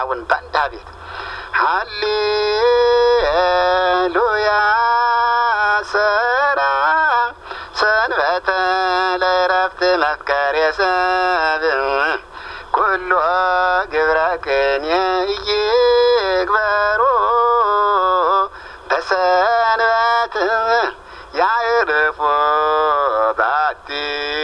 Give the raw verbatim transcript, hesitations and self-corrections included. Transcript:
አሁን ባንዳቤት ሃሌሉያ ሰራ ሰንበተ ለረፍት መፍከር የሰብ ኩሉ ግብረክን ይግበሩ በሰንበት ያዕርፉ ባቲ